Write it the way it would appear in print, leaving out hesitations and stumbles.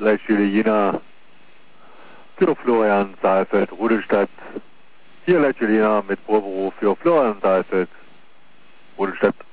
Leitstelle Jena für Florian Saalfeld, Rudelstadt. Hier Leitstelle Jena mit Vorberuf für Florian Saalfeld, Rudelstadt.